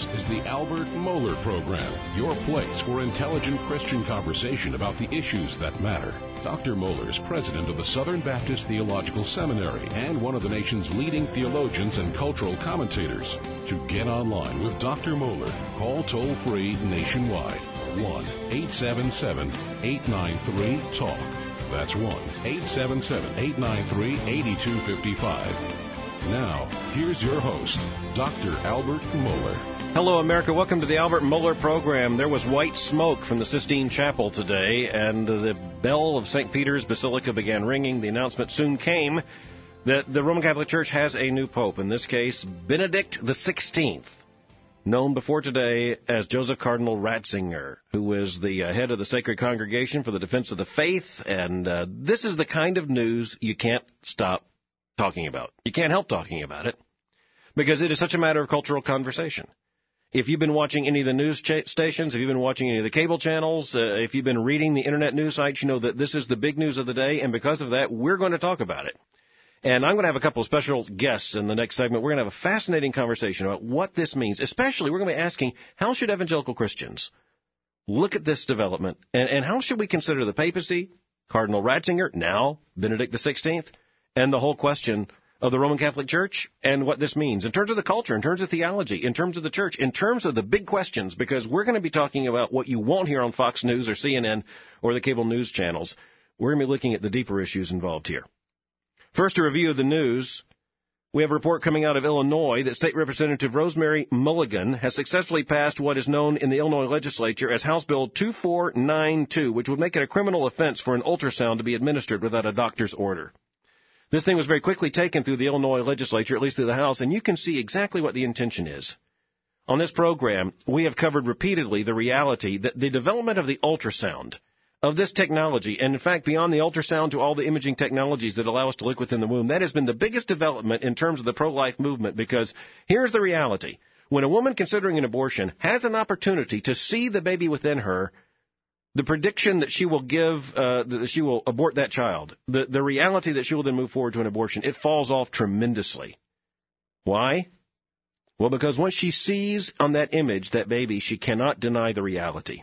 is the Albert Mohler Program, your place for intelligent Christian conversation about the issues that matter. Dr. Mohler is president of the Southern Baptist Theological Seminary and one of the nation's leading theologians and cultural commentators. To get online with Dr. Mohler, call toll-free nationwide, 1-877-893-TALK. That's 1-877-893-8255. Now, here's your host, Dr. Albert Mohler. Hello, America. Welcome to the Albert Mohler Program. There was white smoke from the Sistine Chapel today, and the bell of St. Peter's Basilica began ringing. The announcement soon came that the Roman Catholic Church has a new pope, in this case, Benedict XVI, known before today as Joseph Cardinal Ratzinger, who is the head of the Sacred Congregation for the Defense of the Faith, and this is the kind of news you can't stop talking about. You can't help talking about it because it is such a matter of cultural conversation. If you've been watching any of the news stations, if you've been watching any of the cable channels, if you've been reading the internet news sites, you know that this is the big news of the day, and because of that, we're going to talk about it. And I'm going to have a couple of special guests in the next segment. We're going to have a fascinating conversation about what this means. Especially, we're going to be asking, how should evangelical Christians look at this development, and how should we consider the papacy, Cardinal Ratzinger, now Benedict XVI, and the whole question of the Roman Catholic Church and what this means in terms of the culture, in terms of theology, in terms of the church, in terms of the big questions, because we're going to be talking about what you won't hear on Fox News or CNN or the cable news channels. We're going to be looking at the deeper issues involved here. First, a review of the news. We have a report coming out of Illinois that State Representative Rosemary Mulligan has successfully passed what is known in the Illinois legislature as House Bill 2492, which would make it a criminal offense for an ultrasound to be administered without a doctor's order. This thing was very quickly taken through the Illinois legislature, at least through the House, and you can see exactly what the intention is. On this program, we have covered repeatedly the reality that the development of the ultrasound, of this technology, and in fact beyond the ultrasound to all the imaging technologies that allow us to look within the womb, that has been the biggest development in terms of the pro-life movement, because here's the reality. When a woman considering an abortion has an opportunity to see the baby within her, the prediction that she will give, that she will abort that child, the reality that she will then move forward to an abortion, it falls off tremendously. Why? Well, because once she sees on that image that baby, she cannot deny the reality.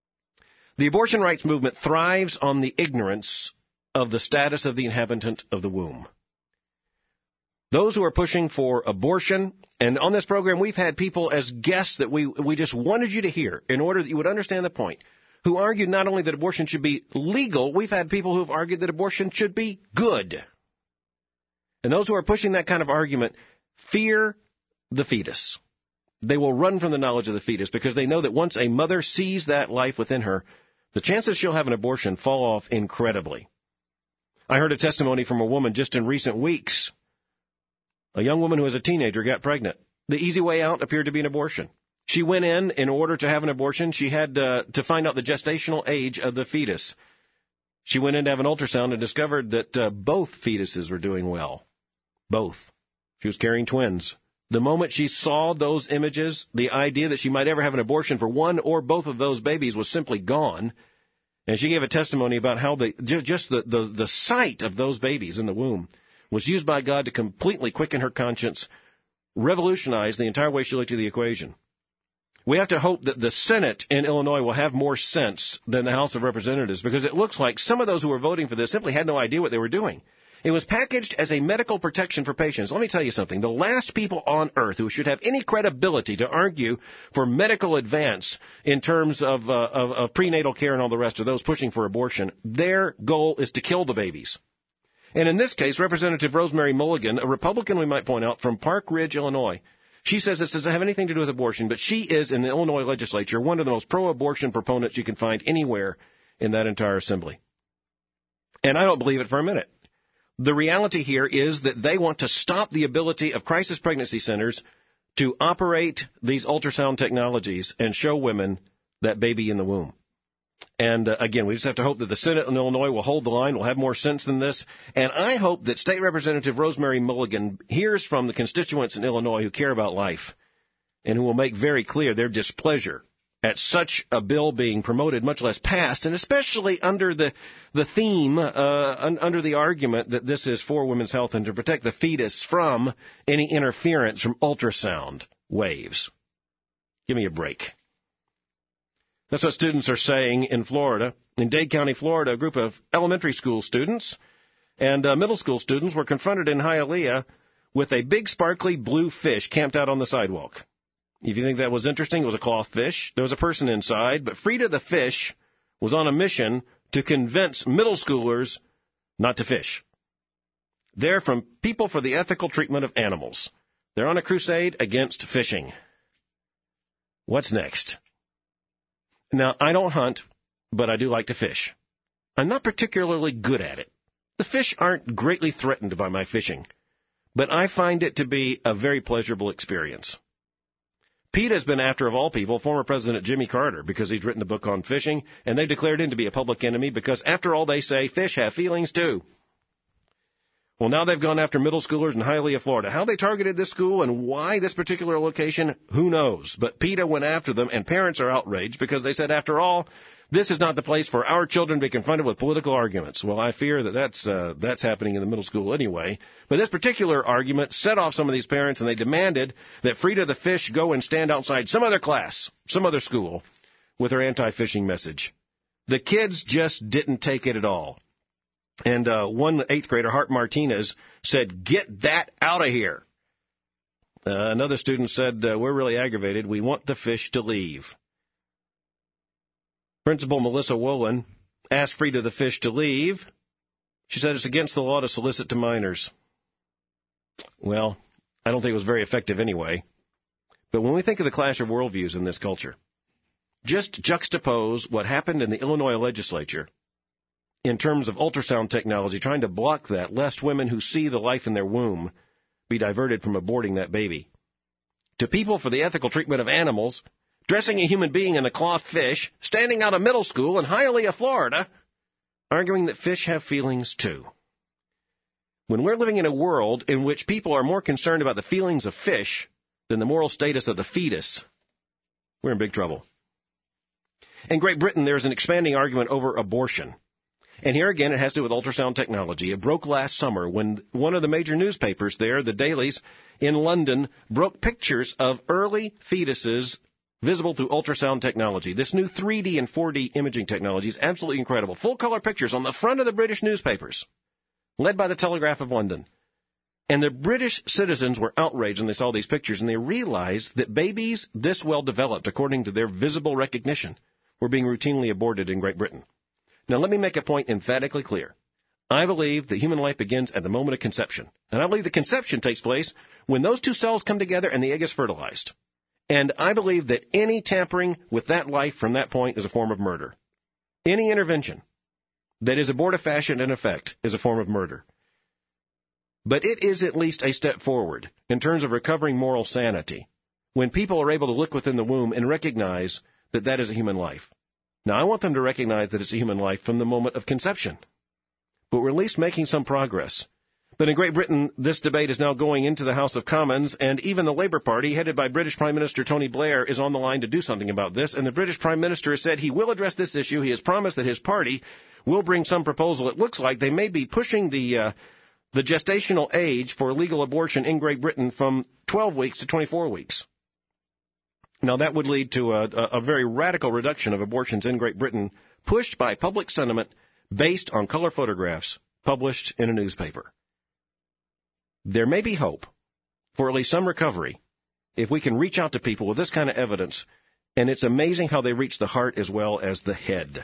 The abortion rights movement thrives on the ignorance of the status of the inhabitant of the womb. Those who are pushing for abortion, and on this program we've had people as guests that we just wanted you to hear in order that you would understand the point, who argued not only that abortion should be legal, we've had people who have argued that abortion should be good. And those who are pushing that kind of argument fear the fetus. They will run from the knowledge of the fetus because they know that once a mother sees that life within her, the chances she'll have an abortion fall off incredibly. I heard a testimony from a woman just in recent weeks. A young woman who was a teenager got pregnant. The easy way out appeared to be an abortion. She went in order to have an abortion, she had to find out the gestational age of the fetus. She went in to have an ultrasound and discovered that both fetuses were doing well. Both. She was carrying twins. The moment she saw those images, the idea that she might ever have an abortion for one or both of those babies was simply gone. And she gave a testimony about how the sight of those babies in the womb was used by God to completely quicken her conscience, revolutionize the entire way she looked at the equation. We have to hope that the Senate in Illinois will have more sense than the House of Representatives, because it looks like some of those who were voting for this simply had no idea what they were doing. It was packaged as a medical protection for patients. Let me tell you something. The last people on earth who should have any credibility to argue for medical advance in terms of prenatal care and all the rest are those pushing for abortion. Their goal is to kill the babies. And in this case, Representative Rosemary Mulligan, a Republican we might point out from Park Ridge, Illinois, she says this doesn't have anything to do with abortion, but she is, in the Illinois legislature, one of the most pro-abortion proponents you can find anywhere in that entire assembly. And I don't believe it for a minute. The reality here is that they want to stop the ability of crisis pregnancy centers to operate these ultrasound technologies and show women that baby in the womb. And again, we just have to hope that the Senate in Illinois will hold the line, will have more sense than this. And I hope that State Representative Rosemary Mulligan hears from the constituents in Illinois who care about life and who will make very clear their displeasure at such a bill being promoted, much less passed, and especially under the theme, under the argument that this is for women's health and to protect the fetus from any interference from ultrasound waves. Give me a break. That's what students are saying in Florida. In Dade County, Florida, a group of elementary school students and middle school students were confronted in Hialeah with a big sparkly blue fish camped out on the sidewalk. If you think that was interesting, it was a cloth fish. There was a person inside, but Frida the fish was on a mission to convince middle schoolers not to fish. They're from People for the Ethical Treatment of Animals. They're on a crusade against fishing. What's next? Now, I don't hunt, but I do like to fish. I'm not particularly good at it. The fish aren't greatly threatened by my fishing, but I find it to be a very pleasurable experience. PETA has been after, of all people, former President Jimmy Carter because he's written a book on fishing, and they declared him to be a public enemy because, after all, they say fish have feelings too. Well, now they've gone after middle schoolers in Hialeah, Florida. How they targeted this school and why this particular location, who knows? But PETA went after them, and parents are outraged because they said, after all, this is not the place for our children to be confronted with political arguments. Well, I fear that that's happening in the middle school anyway. But this particular argument set off some of these parents, and they demanded that Frida the fish go and stand outside some other class, some other school, with her anti-fishing message. The kids just didn't take it at all. And one 8th grader, Hart Martinez, said, "Get that out of here." Another student said, "We're really aggravated. We want the fish to leave." Principal Melissa Wolin asked Frida the fish to leave. She said it's against the law to solicit to minors. Well, I don't think it was very effective anyway. But when we think of the clash of worldviews in this culture, just juxtapose what happened in the Illinois legislature in terms of ultrasound technology, trying to block that, lest women who see the life in their womb be diverted from aborting that baby. To People for the Ethical Treatment of Animals, dressing a human being in a cloth fish, standing out of middle school in Hialeah, Florida, arguing that fish have feelings too. When we're living in a world in which people are more concerned about the feelings of fish than the moral status of the fetus, we're in big trouble. In Great Britain, there's an expanding argument over abortion. And here again, it has to do with ultrasound technology. It broke last summer when one of the major newspapers there, the dailies in London, broke pictures of early fetuses visible through ultrasound technology. This new 3D and 4D imaging technology is absolutely incredible. Full-color pictures on the front of the British newspapers, led by the Telegraph of London. And the British citizens were outraged when they saw these pictures, and they realized that babies this well developed, according to their visible recognition, were being routinely aborted in Great Britain. Now, let me make a point emphatically clear. I believe that human life begins at the moment of conception. And I believe the conception takes place when those two cells come together and the egg is fertilized. And I believe that any tampering with that life from that point is a form of murder. Any intervention that is abortifacient in effect is a form of murder. But it is at least a step forward in terms of recovering moral sanity when people are able to look within the womb and recognize that that is a human life. Now, I want them to recognize that it's a human life from the moment of conception. But we're at least making some progress. But in Great Britain, this debate is now going into the House of Commons, and even the Labour Party, headed by British Prime Minister Tony Blair, is on the line to do something about this. And the British Prime Minister has said he will address this issue. He has promised that his party will bring some proposal. It looks like they may be pushing the gestational age for legal abortion in Great Britain from 12 weeks to 24 weeks. Now, that would lead to a very radical reduction of abortions in Great Britain, pushed by public sentiment based on color photographs published in a newspaper. There may be hope for at least some recovery if we can reach out to people with this kind of evidence, and it's amazing how they reach the heart as well as the head.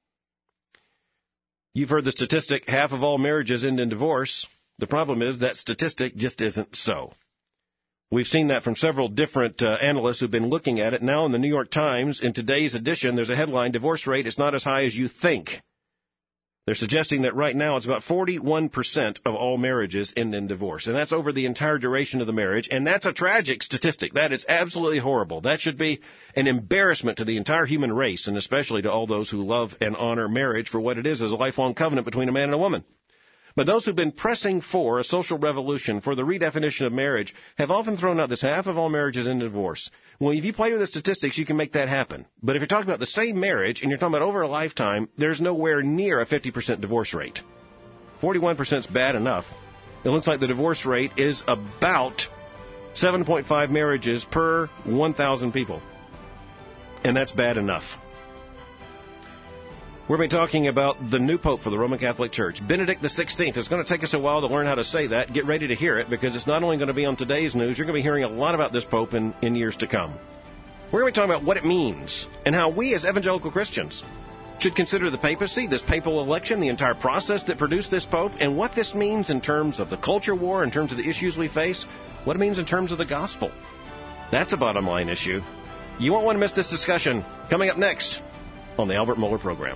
You've heard the statistic, half of all marriages end in divorce. The problem is that statistic just isn't so. We've seen that from several different analysts who've been looking at it. Now in the New York Times, in today's edition, there's a headline, "Divorce rate is not as high as you think." They're suggesting that right now it's about 41% of all marriages end in divorce. And that's over the entire duration of the marriage. And that's a tragic statistic. That is absolutely horrible. That should be an embarrassment to the entire human race, and especially to all those who love and honor marriage for what it is as a lifelong covenant between a man and a woman. But those who've been pressing for a social revolution, for the redefinition of marriage, have often thrown out this half of all marriages in divorce. Well, if you play with the statistics, you can make that happen. But if you're talking about the same marriage, and you're talking about over a lifetime, there's nowhere near a 50% divorce rate. 41% is bad enough. It looks like the divorce rate is about 7.5 marriages per 1,000 people. And that's bad enough. We're going to be talking about the new Pope for the Roman Catholic Church, Benedict XVI. It's going to take us a while to learn how to say that. Get ready to hear it, because it's not only going to be on today's news, you're going to be hearing a lot about this Pope in years to come. We're going to be talking about what it means and how we as evangelical Christians should consider the papacy, this papal election, the entire process that produced this Pope, and what this means in terms of the culture war, in terms of the issues we face, what it means in terms of the gospel. That's a bottom line issue. You won't want to miss this discussion. Coming up next on the Albert Mohler Program.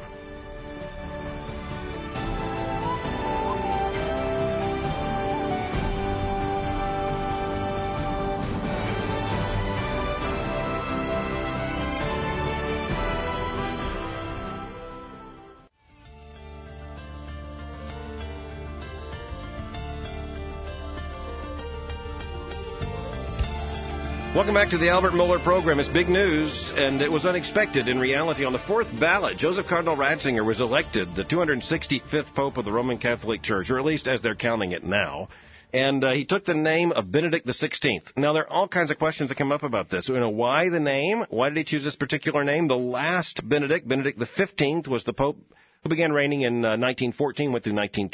Welcome back to the Albert Mohler Program. It's big news, and it was unexpected. In reality, on the fourth ballot, Joseph Cardinal Ratzinger was elected the 265th Pope of the Roman Catholic Church, or at least as they're counting it now. And he took the name of Benedict XVI. Now, there are all kinds of questions that come up about this. Why the name? Why did he choose this particular name? The last Benedict, Benedict XV, was the Pope who began reigning in 1914, went through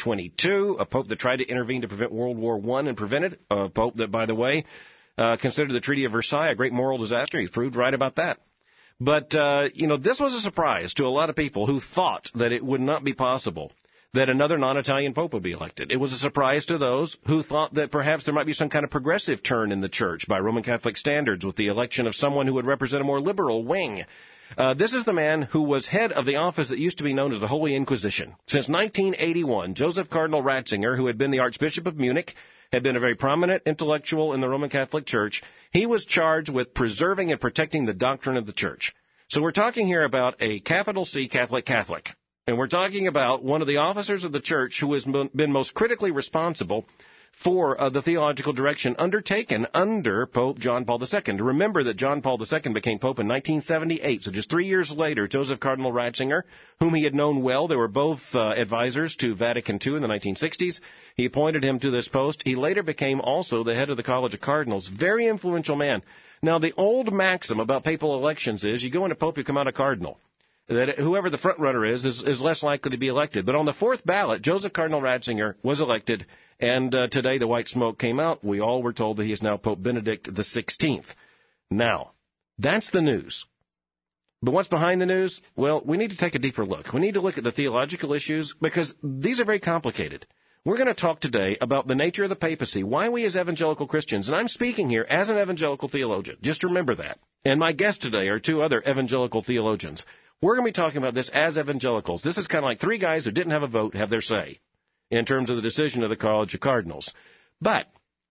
1922, a Pope that tried to intervene to prevent World War I and prevented, a Pope that, by the way, considered the Treaty of Versailles a great moral disaster. He's proved right about that. But, this was a surprise to a lot of people who thought that it would not be possible that another non-Italian pope would be elected. It was a surprise to those who thought that perhaps there might be some kind of progressive turn in the church by Roman Catholic standards with the election of someone who would represent a more liberal wing. This is the man who was head of the office that used to be known as the Holy Inquisition. Since 1981, Joseph Cardinal Ratzinger, who had been the Archbishop of Munich, had been a very prominent intellectual in the Roman Catholic Church. He was charged with preserving and protecting the doctrine of the Church. So we're talking here about a capital C Catholic. And we're talking about one of the officers of the Church who has been most critically responsible for the theological direction undertaken under Pope John Paul II. Remember that John Paul II became Pope in 1978, so just 3 years later, Joseph Cardinal Ratzinger, whom he had known well, they were both advisors to Vatican II in the 1960s. He appointed him to this post. He later became also the head of the College of Cardinals. Very influential man. Now, the old maxim about papal elections is you go into Pope, you come out a cardinal. That whoever the front runner is less likely to be elected. But on the fourth ballot, Joseph Cardinal Ratzinger was elected, and today the white smoke came out. We all were told that he is now Pope Benedict XVI. Now, that's the news. But what's behind the news? Well, we need to take a deeper look. We need to look at the theological issues, because these are very complicated. We're going to talk today about the nature of the papacy, why we as evangelical Christians, and I'm speaking here as an evangelical theologian. Just remember that. And my guests today are two other evangelical theologians. We're going to be talking about this as evangelicals. This is kind of like three guys who didn't have a vote have their say in terms of the decision of the College of Cardinals. But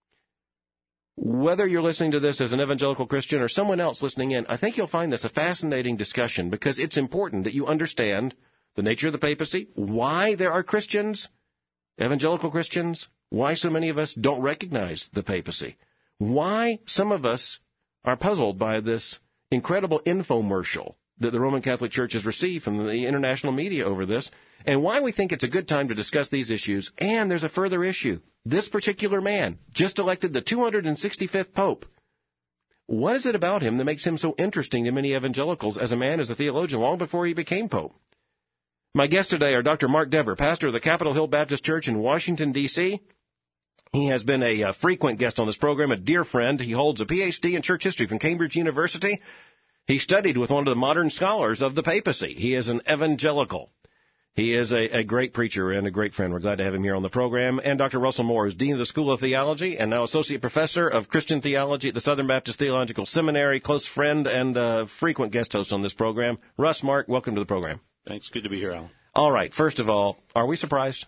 whether you're listening to this as an evangelical Christian or someone else listening in, I think you'll find this a fascinating discussion, because it's important that you understand the nature of the papacy, why there are Christians, evangelical Christians, why so many of us don't recognize the papacy, why some of us are puzzled by this incredible infomercial that the Roman Catholic Church has received from the international media over this, and why we think it's a good time to discuss these issues. And there's a further issue. This particular man just elected the 265th Pope. What is it about him that makes him so interesting to many evangelicals as a man, as a theologian, long before he became Pope? My guests today are Dr. Mark Dever, pastor of the Capitol Hill Baptist Church in Washington, D.C. He has been a frequent guest on this program, a dear friend. He holds a Ph.D. in church history from Cambridge University. He studied with one of the modern scholars of the papacy. He is an evangelical. He is a great preacher and a great friend. We're glad to have him here on the program. And Dr. Russell Moore is Dean of the School of Theology and now Associate Professor of Christian Theology at the Southern Baptist Theological Seminary, close friend and frequent guest host on this program. Russ, Mark, welcome to the program. Thanks. Good to be here, Alan. All right. First of all, are we surprised?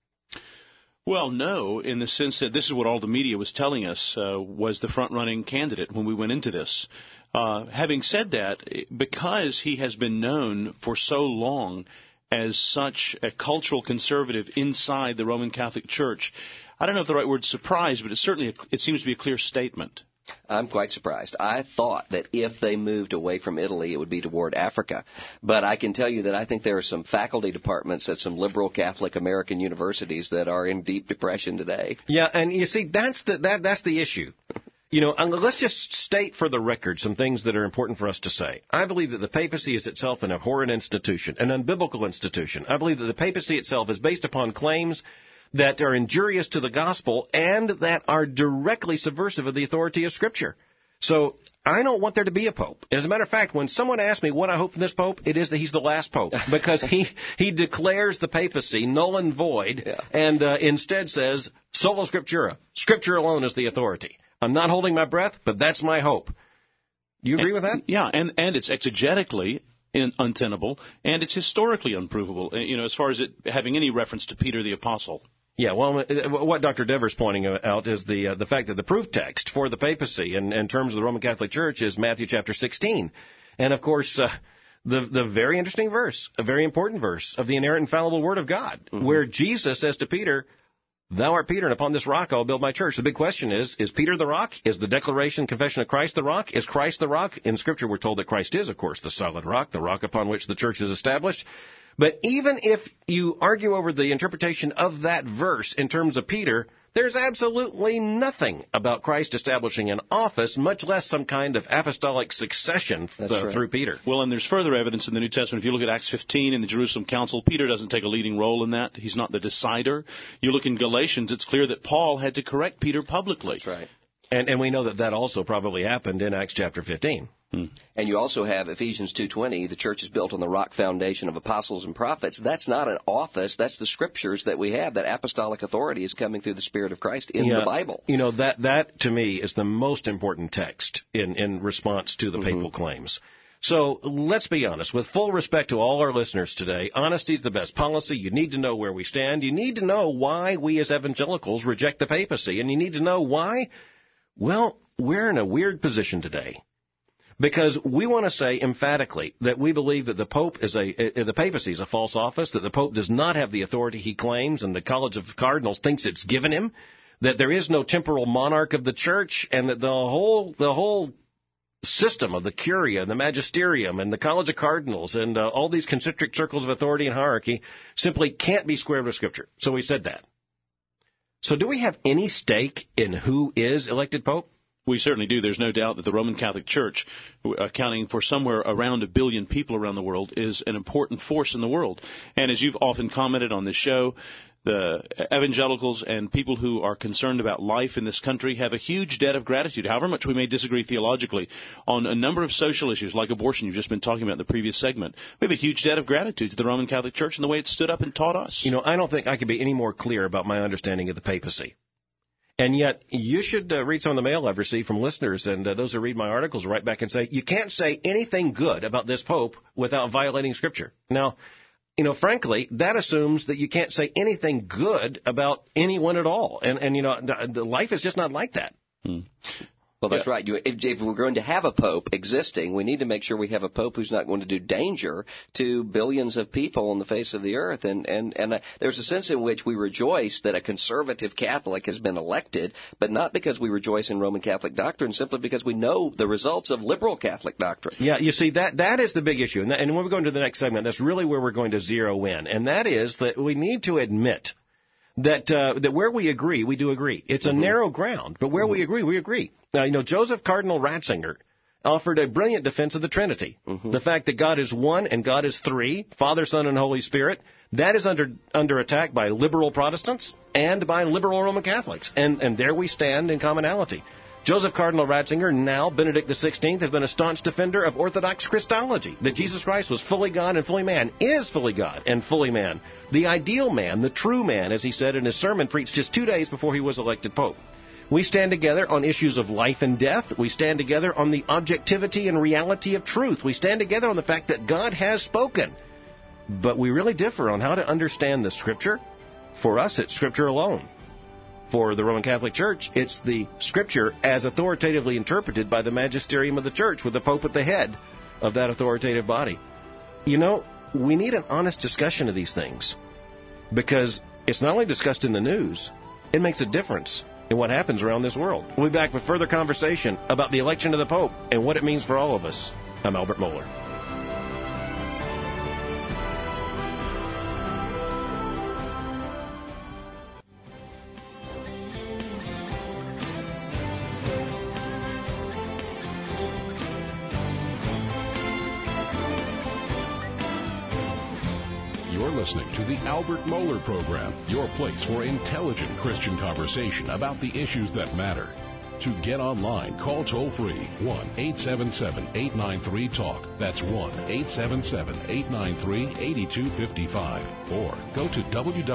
Well, no, in the sense that this is what all the media was telling us was the front-running candidate when we went into this. Having said that, because he has been known for so long as such a cultural conservative inside the Roman Catholic Church, I don't know if the right word is surprise, but it seems to be a clear statement. I'm quite surprised. I thought that if they moved away from Italy, it would be toward Africa. But I can tell you that I think there are some faculty departments at some liberal Catholic American universities that are in deep depression today. Yeah, and you see, that's the issue. Let's just state for the record some things that are important for us to say. I believe that the papacy is itself an abhorrent institution, an unbiblical institution. I believe that the papacy itself is based upon claims that are injurious to the gospel and that are directly subversive of the authority of Scripture. So I don't want there to be a pope. As a matter of fact, when someone asks me what I hope from this pope, it is that he's the last pope, because he declares the papacy null and void, and instead says, sola scriptura, Scripture alone is the authority. I'm not holding my breath, but that's my hope. Do you agree with that? Yeah, and it's exegetically untenable, and it's historically unprovable, as far as it having any reference to Peter the Apostle. Yeah, well, what Dr. Dever's pointing out is the fact that the proof text for the papacy in terms of the Roman Catholic Church is Matthew chapter 16. And, of course, the very interesting verse, a very important verse of the inerrant, infallible Word of God, where Jesus says to Peter, "Thou art Peter, and upon this rock I will build my church." The big question is Peter the rock? Is the declaration, confession of Christ the rock? Is Christ the rock? In Scripture we're told that Christ is, of course, the solid rock, the rock upon which the church is established. But even if you argue over the interpretation of that verse in terms of Peter, there's absolutely nothing about Christ establishing an office, much less some kind of apostolic succession through Peter. Well, and there's further evidence in the New Testament. If you look at Acts 15 in the Jerusalem Council, Peter doesn't take a leading role in that. He's not the decider. You look in Galatians, it's clear that Paul had to correct Peter publicly. That's right. And we know that also probably happened in Acts chapter 15. And you also have Ephesians 2:20, the church is built on the rock foundation of apostles and prophets. That's not an office. That's the Scriptures that we have. That apostolic authority is coming through the Spirit of Christ in the Bible. That to me is the most important text in response to the papal claims. So let's be honest. With full respect to all our listeners today, honesty is the best policy. You need to know where we stand. You need to know why we as evangelicals reject the papacy. And you need to know why. Well, we're in a weird position today, because we want to say emphatically that we believe that the papacy is a false office, that the Pope does not have the authority he claims, and the College of Cardinals thinks it's given him, that there is no temporal monarch of the Church, and that the whole system of the Curia and the Magisterium and the College of Cardinals and all these concentric circles of authority and hierarchy simply can't be squared with Scripture. So we said that. So do we have any stake in who is elected Pope? We certainly do. There's no doubt that the Roman Catholic Church, accounting for somewhere around 1 billion people around the world, is an important force in the world. And as you've often commented on this show, the evangelicals and people who are concerned about life in this country have a huge debt of gratitude, however much we may disagree theologically on a number of social issues like abortion you've just been talking about in the previous segment. We have a huge debt of gratitude to the Roman Catholic Church and the way it stood up and taught us. I don't think I could be any more clear about my understanding of the papacy. And yet, you should read some of the mail I've received from listeners, and those who read my articles write back and say, you can't say anything good about this Pope without violating Scripture. Now, frankly, that assumes that you can't say anything good about anyone at all. And life is just not like that. Well, that's right. If we're going to have a pope existing, we need to make sure we have a pope who's not going to do danger to billions of people on the face of the earth. And there's a sense in which we rejoice that a conservative Catholic has been elected, but not because we rejoice in Roman Catholic doctrine, simply because we know the results of liberal Catholic doctrine. Yeah, you see, that is the big issue. And when we go into the next segment, that's really where we're going to zero in. And that is that we need to admit that where we agree, we do agree. It's a narrow ground, but where we agree, we agree. Now, Joseph Cardinal Ratzinger offered a brilliant defense of the Trinity. The fact that God is one and God is three, Father, Son, and Holy Spirit, that is under attack by liberal Protestants and by liberal Roman Catholics. And there we stand in commonality. Joseph Cardinal Ratzinger, now Benedict XVI, has been a staunch defender of Orthodox Christology, that Jesus Christ was fully God and fully man, is fully God and fully man. The ideal man, the true man, as he said in his sermon preached just 2 days before he was elected Pope. We stand together on issues of life and death. We stand together on the objectivity and reality of truth. We stand together on the fact that God has spoken. But we really differ on how to understand the Scripture. For us, it's Scripture alone. For the Roman Catholic Church, it's the Scripture as authoritatively interpreted by the magisterium of the Church, with the Pope at the head of that authoritative body. We need an honest discussion of these things, because it's not only discussed in the news, it makes a difference in what happens around this world. We'll be back with further conversation about the election of the Pope and what it means for all of us. I'm Albert Mohler. You're listening to the Albert Mohler Program, your place for intelligent Christian conversation about the issues that matter. To get online, call toll-free 1-877-893-TALK. That's 1-877-893-8255. Or go to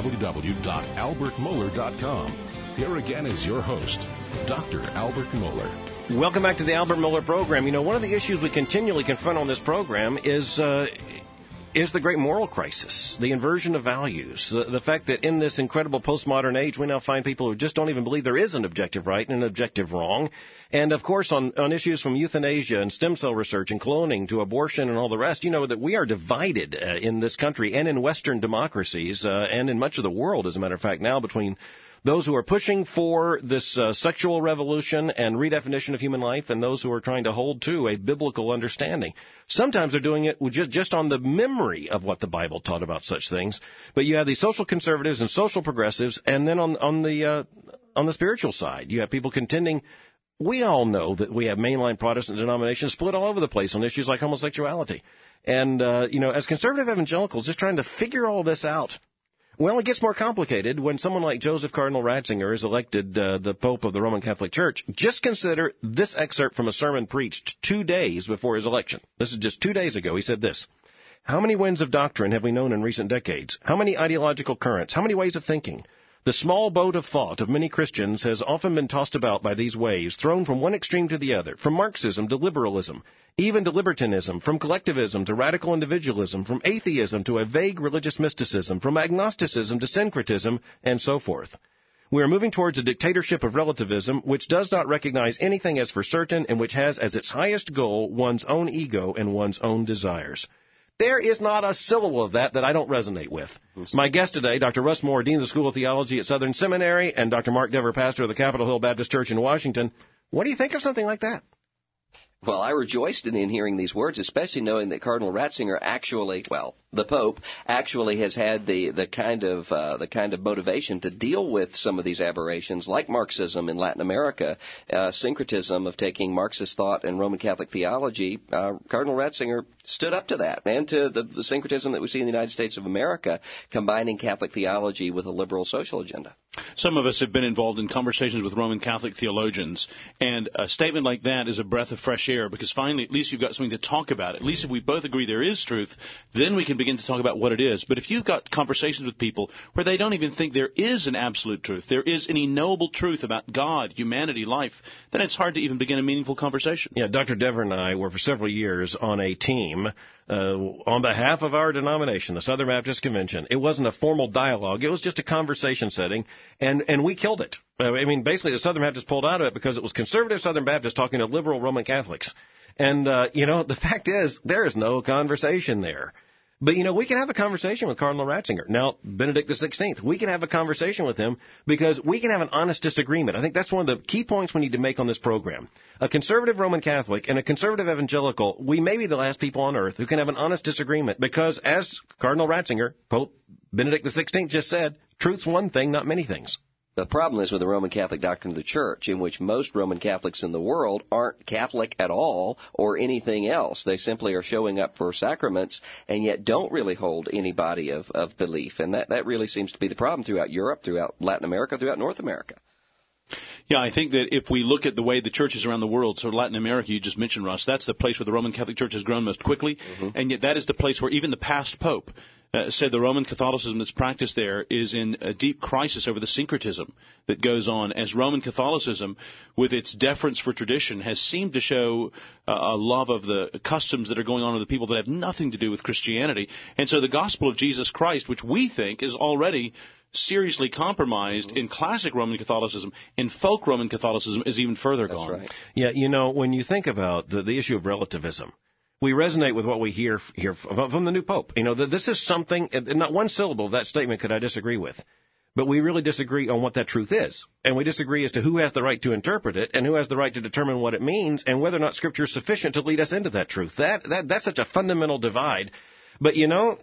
www.albertmohler.com. Here again is your host, Dr. Albert Mohler. Welcome back to the Albert Mohler Program. You know, one of the issues we continually confront on this program is the great moral crisis, the inversion of values, the fact that in this incredible postmodern age, we now find people who just don't even believe there is an objective right and an objective wrong. And, of course, on issues from euthanasia and stem cell research and cloning to abortion and all the rest, you know that we are divided in this country and in Western democracies and in much of the world, as a matter of fact, now between those who are pushing for this sexual revolution and redefinition of human life and those who are trying to hold to a biblical understanding. Sometimes they're doing it just on the memory of what the Bible taught about such things. But you have these social conservatives and social progressives, and then on the spiritual side, you have people contending. We all know that we have mainline Protestant denominations split all over the place on issues like homosexuality. And, as conservative evangelicals, just trying to figure all this out. Well, it gets more complicated when someone like Joseph Cardinal Ratzinger is elected the Pope of the Roman Catholic Church. Just consider this excerpt from a sermon preached 2 days before his election. This is just 2 days ago. He said this: "How many winds of doctrine have we known in recent decades? How many ideological currents? How many ways of thinking? The small boat of thought of many Christians has often been tossed about by these waves, thrown from one extreme to the other, from Marxism to liberalism, even to libertinism, from collectivism to radical individualism, from atheism to a vague religious mysticism, from agnosticism to syncretism, and so forth. We are moving towards a dictatorship of relativism, which does not recognize anything as for certain and which has as its highest goal one's own ego and one's own desires." There is not a syllable of that I don't resonate with. My guest today, Dr. Russ Moore, Dean of the School of Theology at Southern Seminary, and Dr. Mark Dever, pastor of the Capitol Hill Baptist Church in Washington. What do you think of something like that? Well, I rejoiced in hearing these words, especially knowing that Cardinal Ratzinger actually, the Pope actually has had the kind of motivation to deal with some of these aberrations, like Marxism in Latin America, syncretism of taking Marxist thought and Roman Catholic theology. Cardinal Ratzinger stood up to that, and to the syncretism that we see in the United States of America, combining Catholic theology with a liberal social agenda. Some of us have been involved in conversations with Roman Catholic theologians, and a statement like that is a breath of fresh air, because finally at least you've got something to talk about. At least if we both agree there is truth, then we can begin to talk about what it is. But if you've got conversations with people where they don't even think there is an absolute truth, there is any knowable truth about God, humanity, life, then it's hard to even begin a meaningful conversation. Yeah, Dr. Dever and I were for several years on a team on behalf of our denomination, the Southern Baptist Convention. It wasn't a formal dialogue. It was just a conversation setting, and we killed it. I mean, basically, the Southern Baptists pulled out of it because it was conservative Southern Baptists talking to liberal Roman Catholics. And, the fact is, there is no conversation there. But, we can have a conversation with Cardinal Ratzinger. Now, Benedict XVI, we can have a conversation with him because we can have an honest disagreement. I think that's one of the key points we need to make on this program. A conservative Roman Catholic and a conservative evangelical, we may be the last people on earth who can have an honest disagreement because, as Cardinal Ratzinger, Pope Benedict XVI just said, truth's one thing, not many things. The problem is with the Roman Catholic doctrine of the Church, in which most Roman Catholics in the world aren't Catholic at all or anything else. They simply are showing up for sacraments and yet don't really hold any body of belief. And that really seems to be the problem throughout Europe, throughout Latin America, throughout North America. Yeah, I think that if we look at the way the churches around the world, so Latin America, you just mentioned, Ross, that's the place where the Roman Catholic Church has grown most quickly, and yet that is the place where even the past Pope said the Roman Catholicism that's practiced there is in a deep crisis over the syncretism that goes on, as Roman Catholicism, with its deference for tradition, has seemed to show a love of the customs that are going on with the people that have nothing to do with Christianity. And so the gospel of Jesus Christ, which we think is already seriously compromised in classic Roman Catholicism, in folk Roman Catholicism, is even further gone. That's right. Yeah, when you think about the issue of relativism, we resonate with what we hear from the new Pope. This is something, not one syllable of that statement could I disagree with. But we really disagree on what that truth is. And we disagree as to who has the right to interpret it and who has the right to determine what it means and whether or not Scripture is sufficient to lead us into that truth. That's such a fundamental divide. But,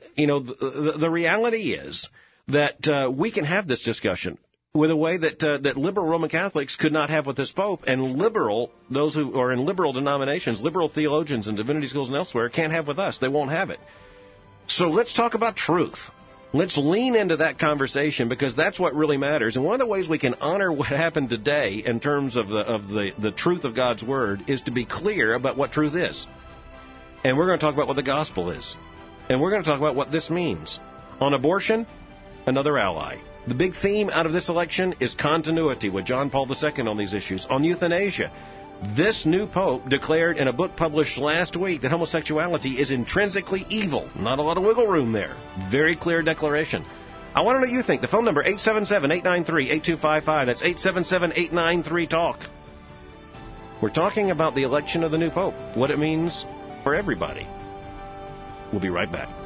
the reality is that we can have this discussion with a way that liberal Roman Catholics could not have with this Pope, and those who are in liberal denominations, liberal theologians in divinity schools and elsewhere, can't have with us. They won't have it. So let's talk about truth. Let's lean into that conversation because that's what really matters. And one of the ways we can honor what happened today in terms of the truth of God's Word is to be clear about what truth is. And we're going to talk about what the gospel is. And we're going to talk about what this means. On abortion, another ally. The big theme out of this election is continuity with John Paul II on these issues. On euthanasia, this new pope declared in a book published last week that homosexuality is intrinsically evil. Not a lot of wiggle room there. Very clear declaration. I want to know what you think. The phone number, 877-893-8255. That's 877-893-TALK. We're talking about the election of the new pope, what it means for everybody. We'll be right back.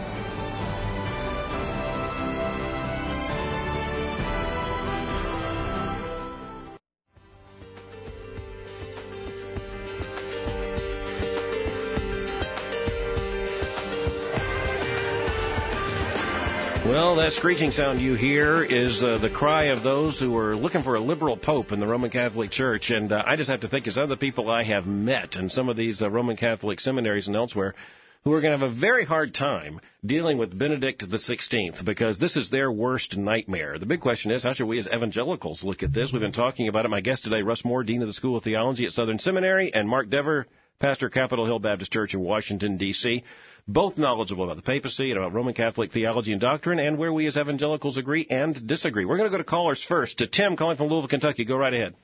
Well, that screeching sound you hear is the cry of those who are looking for a liberal pope in the Roman Catholic Church. And I just have to think of some of the people I have met in some of these Roman Catholic seminaries and elsewhere who are going to have a very hard time dealing with Benedict XVI because this is their worst nightmare. The big question is, how should we as evangelicals look at this? We've been talking about it. My guest today, Russ Moore, Dean of the School of Theology at Southern Seminary, and Mark Dever, pastor, Capitol Hill Baptist Church in Washington, D.C., both knowledgeable about the papacy and about Roman Catholic theology and doctrine and where we as evangelicals agree and disagree. We're going to go to callers first. To Tim calling from Louisville, Kentucky. Go right ahead.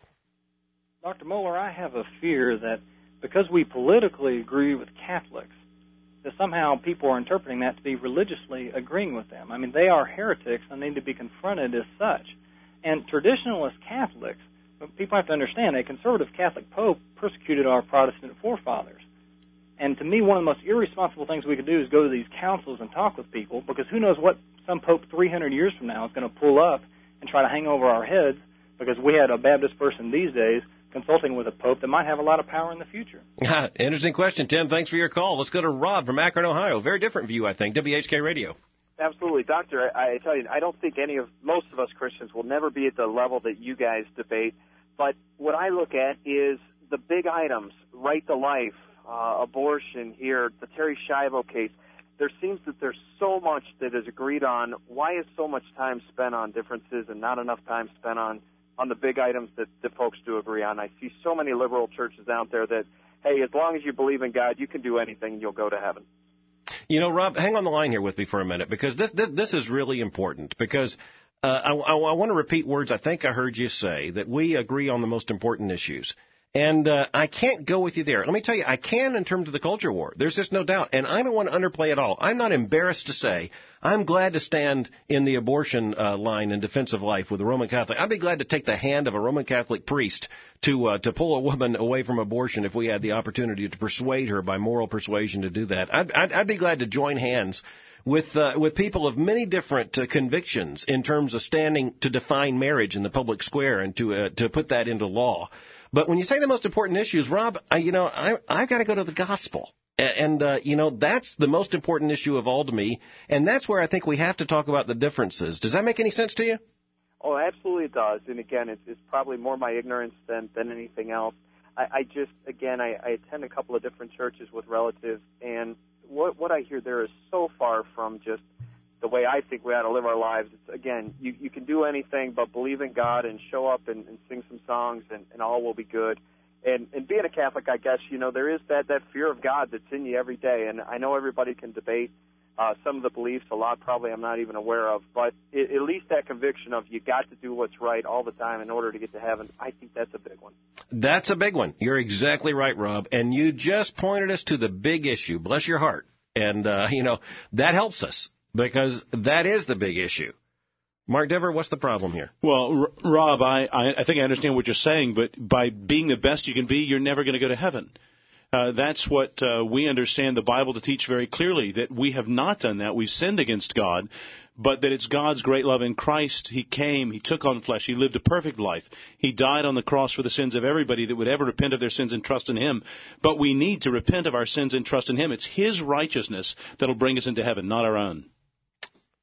Dr. Mohler, I have a fear that because we politically agree with Catholics, that somehow people are interpreting that to be religiously agreeing with them. I mean, they are heretics and need to be confronted as such. And traditionalist Catholics, people have to understand, a conservative Catholic pope persecuted our Protestant forefathers. And to me, one of the most irresponsible things we could do is go to these councils and talk with people, because who knows what some pope 300 years from now is going to pull up and try to hang over our heads, because we had a Baptist person these days consulting with a pope that might have a lot of power in the future. Interesting question, Tim. Thanks for your call. Let's go to Rob from Akron, Ohio. Very different view, I think. WHK Radio. Absolutely. Doctor, I tell you, I don't think most of us Christians will never be at the level that you guys debate. But what I look at is the big items, right to life, abortion here, the Terry Schiavo case. There seems that there's so much that is agreed on. Why is so much time spent on differences and not enough time spent on the big items that folks do agree on? I see so many liberal churches out there that, hey, as long as you believe in God, you can do anything and you'll go to heaven. You know, Rob, hang on the line here with me for a minute, because this is really important, because I want to repeat words I think I heard you say, that we agree on the most important issues. And I can't go with you there. Let me tell you, I can in terms of the culture war. There's just no doubt. And I don't want to underplay at all. I'm not embarrassed to say I'm glad to stand in the abortion line in defense of life with a Roman Catholic. I'd be glad to take the hand of a Roman Catholic priest to pull a woman away from abortion if we had the opportunity to persuade her by moral persuasion to do that. I'd be glad to join hands with people of many different convictions in terms of standing to define marriage in the public square and to put that into law. But when you say the most important issues, Rob, I've got to go to the gospel. And that's the most important issue of all to me. And that's where I think we have to talk about the differences. Does that make any sense to you? Oh, absolutely it does. And again, it's probably more my ignorance than anything else. I attend a couple of different churches with relatives, and what I hear there is so far from just the way I think we ought to live our lives. It's, again, you can do anything but believe in God and show up and sing some songs and all will be good. And being a Catholic, I guess, there is that fear of God that's in you every day. And I know everybody can debate some of the beliefs, a lot probably I'm not even aware of. But at least that conviction of you got to do what's right all the time in order to get to heaven, I think that's a big one. That's a big one. You're exactly right, Rob. And you just pointed us to the big issue. Bless your heart. And, that helps us, because that is the big issue. Mark Dever, what's the problem here? Well, Rob, I think I understand what you're saying, but by being the best you can be, you're never going to go to heaven. That's what we understand the Bible to teach very clearly, that we have not done that. We've sinned against God, but that it's God's great love in Christ. He came, He took on flesh, He lived a perfect life. He died on the cross for the sins of everybody that would ever repent of their sins and trust in Him. But we need to repent of our sins and trust in Him. It's His righteousness that will bring us into heaven, not our own.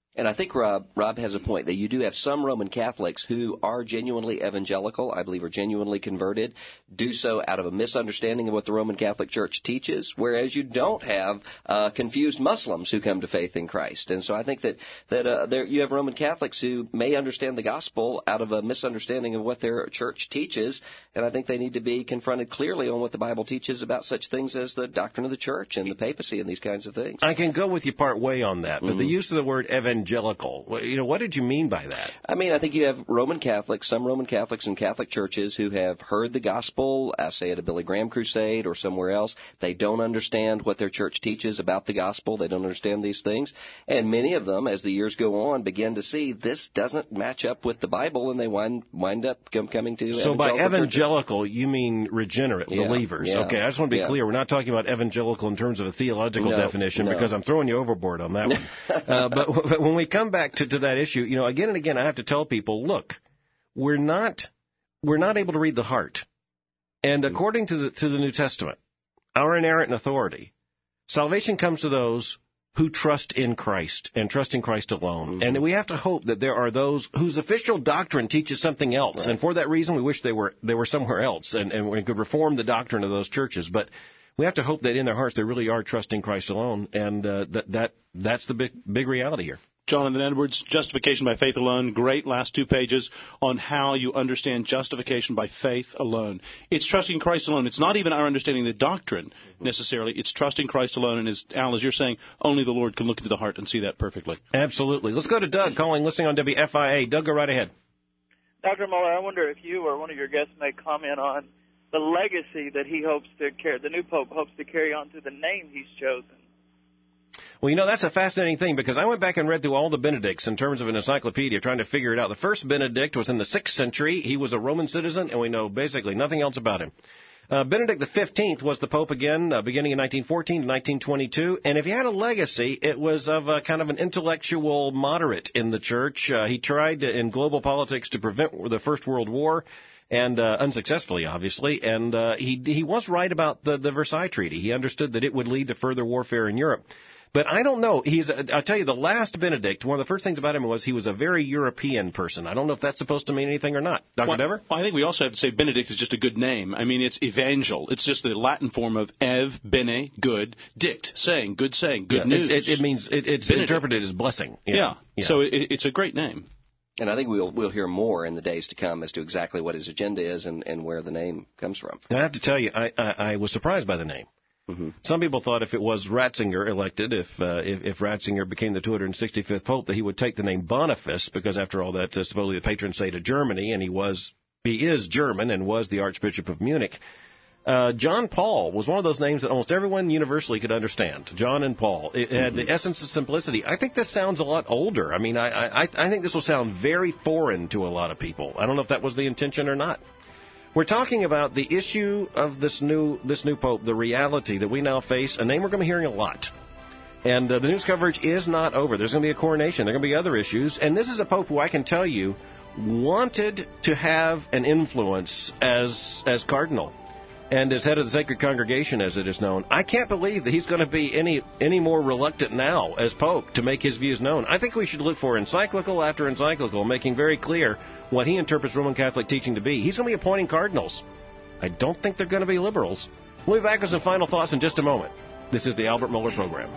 And I think Rob has a point that you do have some Roman Catholics who are genuinely evangelical, I believe are genuinely converted, do so out of a misunderstanding of what the Roman Catholic Church teaches, whereas you don't have confused Muslims who come to faith in Christ. And so I think that there you have Roman Catholics who may understand the gospel out of a misunderstanding of what their church teaches, and I think they need to be confronted clearly on what the Bible teaches about such things as the doctrine of the church and the papacy and these kinds of things. I can go with you part way on that, but the use of the word evangelical, what did you mean by that? I mean, I think you have Roman Catholics, some Roman Catholics in Catholic churches who have heard the gospel, say at a Billy Graham crusade or somewhere else. They don't understand what their church teaches about the gospel. They don't understand these things. And many of them, as the years go on, begin to see this doesn't match up with the Bible, and they wind up coming to So by evangelical, you mean regenerate believers. Yeah, okay, I just want to be clear. We're not talking about evangelical in terms of a theological definition, because I'm throwing you overboard on that one. But when we come back to that issue, again and again, I have to tell people, look, we're not able to read the heart. And according to the New Testament, our inerrant authority, salvation comes to those who trust in Christ and trust in Christ alone. And we have to hope that there are those whose official doctrine teaches something else. Right. And for that reason, we wish they were somewhere else and we could reform the doctrine of those churches. But we have to hope that in their hearts they really are trusting Christ alone. And that's the big reality here. Jonathan Edwards, Justification by Faith Alone. Great last 2 pages on how you understand justification by faith alone. It's trusting Christ alone. It's not even our understanding the doctrine necessarily. It's trusting Christ alone. And as Al, as you're saying, only the Lord can look into the heart and see that perfectly. Absolutely. Let's go to Doug listening on WFIA. Doug, go right ahead. Dr. Mohler, I wonder if you or one of your guests may comment on the legacy that he hopes to carry, the new Pope hopes to carry on through the name he's chosen. Well, that's a fascinating thing, because I went back and read through all the Benedicts in terms of an encyclopedia trying to figure it out. The first Benedict was in the 6th century. He was a Roman citizen, and we know basically nothing else about him. Benedict XV was the Pope again, beginning in 1914 to 1922. And if he had a legacy, it was of a kind of an intellectual moderate in the Church. He tried in global politics to prevent the First World War, and unsuccessfully, obviously. And he was right about the Versailles Treaty. He understood that it would lead to further warfare in Europe. But I don't know. I'll tell you, the last Benedict, one of the first things about him was he was a very European person. I don't know if that's supposed to mean anything or not. Dr. Dever? Well, I think we also have to say Benedict is just a good name. I mean, it's evangel. It's just the Latin form of ev, bene, good, dict, saying, good news. It means it's Benedict. Interpreted as blessing. Yeah. So it's a great name. And I think we'll hear more in the days to come as to exactly what his agenda is and where the name comes from. I have to tell you, I was surprised by the name. Some people thought if it was Ratzinger elected, if Ratzinger became the 265th Pope, that he would take the name Boniface, because after all, that's supposedly the patron saint of Germany, and he is German and was the Archbishop of Munich. John Paul was one of those names that almost everyone universally could understand. John and Paul. It had the essence of simplicity. I think this sounds a lot older. I mean, I think this will sound very foreign to a lot of people. I don't know if that was the intention or not. We're talking about the issue of this new Pope, the reality that we now face, a name we're going to be hearing a lot. And the news coverage is not over. There's going to be a coronation. There are going to be other issues. And this is a Pope who I can tell you wanted to have an influence as cardinal and as head of the Sacred Congregation, as it is known. I can't believe that he's going to be any more reluctant now as Pope to make his views known. I think we should look for encyclical after encyclical, making very clear what he interprets Roman Catholic teaching to be. He's going to be appointing cardinals. I don't think they're going to be liberals. We'll be back with some final thoughts in just a moment. This is the Albert Mohler Program.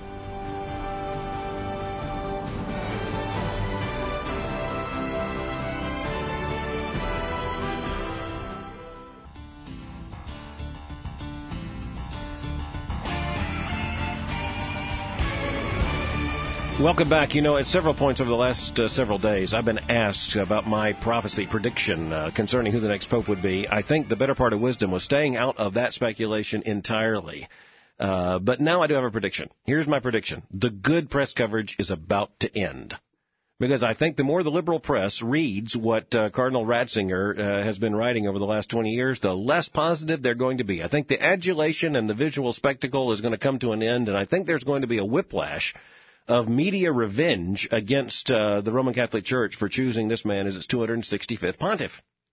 Welcome back. At several points over the last several days, I've been asked about my prophecy prediction concerning who the next pope would be. I think the better part of wisdom was staying out of that speculation entirely. But now I do have a prediction. Here's my prediction. The good press coverage is about to end. Because I think the more the liberal press reads what Cardinal Ratzinger has been writing over the last 20 years, the less positive they're going to be. I think the adulation and the visual spectacle is going to come to an end, and I think there's going to be a whiplash of media revenge against the Roman Catholic Church for choosing this man as its 265th pontiff.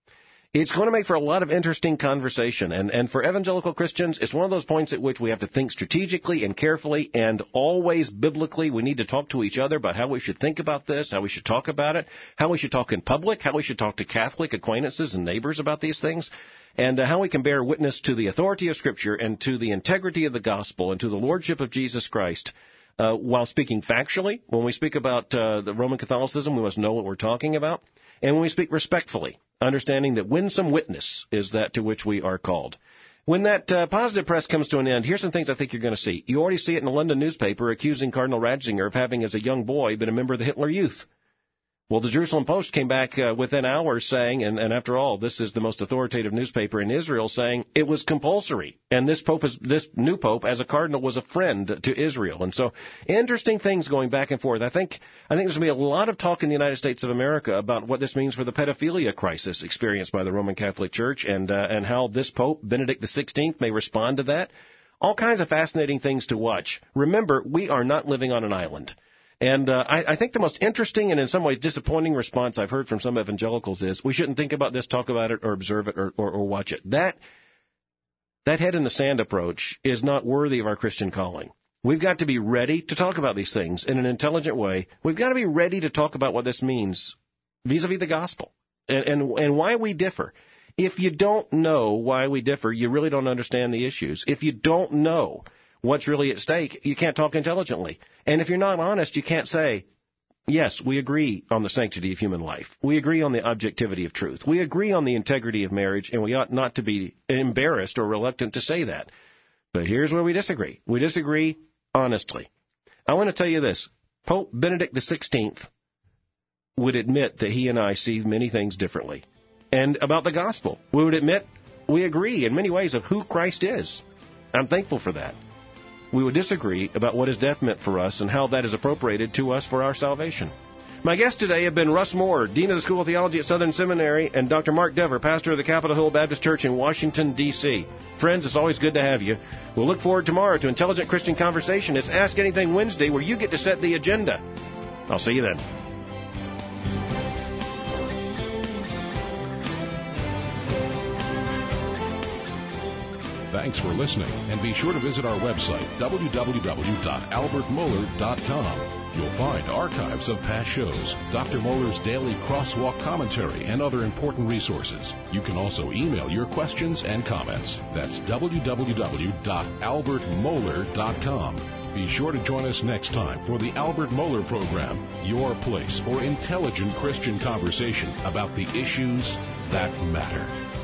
It's going to make for a lot of interesting conversation. And for evangelical Christians, it's one of those points at which we have to think strategically and carefully and always biblically. We need to talk to each other about how we should think about this, how we should talk about it, how we should talk in public, how we should talk to Catholic acquaintances and neighbors about these things, and how we can bear witness to the authority of Scripture and to the integrity of the gospel and to the lordship of Jesus Christ. While speaking factually, when we speak about the Roman Catholicism, we must know what we're talking about. And when we speak respectfully, understanding that winsome witness is that to which we are called. When that positive press comes to an end, here's some things I think you're going to see. You already see it in a London newspaper accusing Cardinal Ratzinger of having, as a young boy, been a member of the Hitler Youth. Well, the Jerusalem Post came back within hours saying, and after all, this is the most authoritative newspaper in Israel, saying it was compulsory. And this new pope, as a cardinal, was a friend to Israel. And so, interesting things going back and forth. I think there's going to be a lot of talk in the United States of America about what this means for the pedophilia crisis experienced by the Roman Catholic Church, and how this pope, Benedict XVI, may respond to that. All kinds of fascinating things to watch. Remember, we are not living on an island. And I think the most interesting and in some ways disappointing response I've heard from some evangelicals is we shouldn't think about this, talk about it, or observe it, or watch it. That head in the sand approach is not worthy of our Christian calling. We've got to be ready to talk about these things in an intelligent way. We've got to be ready to talk about what this means vis-a-vis the gospel and why we differ. If you don't know why we differ, you really don't understand the issues. If you don't know what's really at stake, you can't talk intelligently. And if you're not honest, you can't say, yes, we agree on the sanctity of human life. We agree on the objectivity of truth. We agree on the integrity of marriage, and we ought not to be embarrassed or reluctant to say that. But here's where we disagree. We disagree honestly. I want to tell you this. Pope Benedict XVI would admit that he and I see many things differently. And about the gospel, we would admit we agree in many ways of who Christ is. I'm thankful for that. We would disagree about what his death meant for us and how that is appropriated to us for our salvation. My guests today have been Russ Moore, Dean of the School of Theology at Southern Seminary, and Dr. Mark Dever, pastor of the Capitol Hill Baptist Church in Washington, D.C. Friends, it's always good to have you. We'll look forward tomorrow to Intelligent Christian Conversation. It's Ask Anything Wednesday, where you get to set the agenda. I'll see you then. Thanks for listening, and be sure to visit our website, www.albertmohler.com. You'll find archives of past shows, Dr. Mohler's daily crosswalk commentary, and other important resources. You can also email your questions and comments. That's www.albertmohler.com. Be sure to join us next time for the Albert Mohler Program, your place for intelligent Christian conversation about the issues that matter.